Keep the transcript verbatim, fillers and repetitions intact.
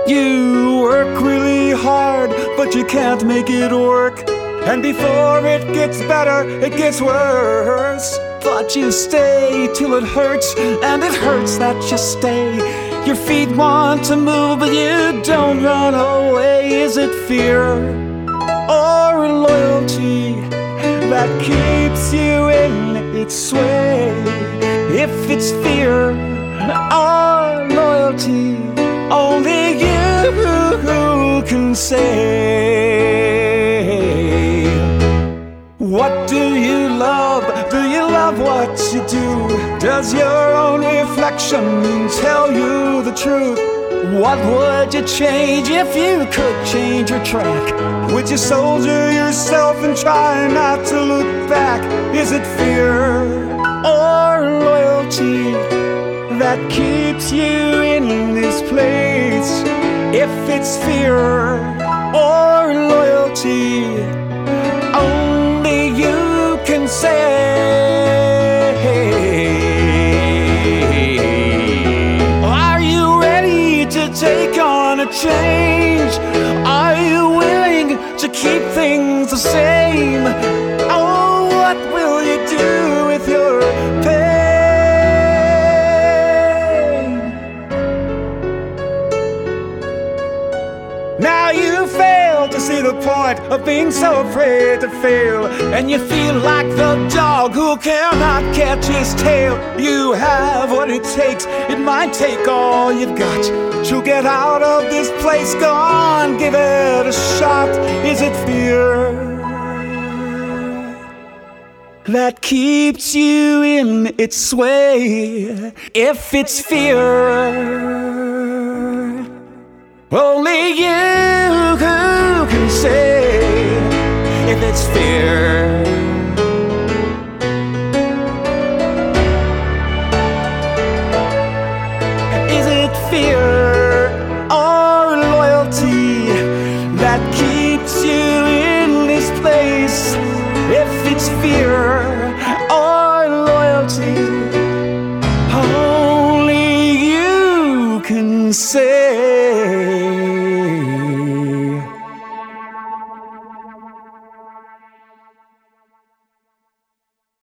You work really hard, but you can't make it work. And before it gets better, it gets worse. But you stay till it hurts, and it hurts that you stay. Your feet want to move, but you don't run away. Is it fear or loyalty that keeps you in its sway? If it's fear or loyalty, only you can say. What do you love? Do you love what you do? Does your own reflection tell you the truth? What would you change if you could change your track? Would you soldier yourself and try not to look back? Is it fear or loyalty that keeps you in this place? If it's fear or loyalty, only you can say. Are you ready to take on a change? Are you willing to keep things the same? Oh, what will you do with your pain? Now you fail to see the point of being so afraid to fail, and you feel like the dog who cannot catch his tail. You have what it takes, it might take all you've got to get out of this place. Go on, give it a shot. Is it fear that keeps you in its sway? If it's fear, only you who can say. If it's fear, is it fear or loyalty that keeps you in this place? If it's fear or loyalty, only you can say.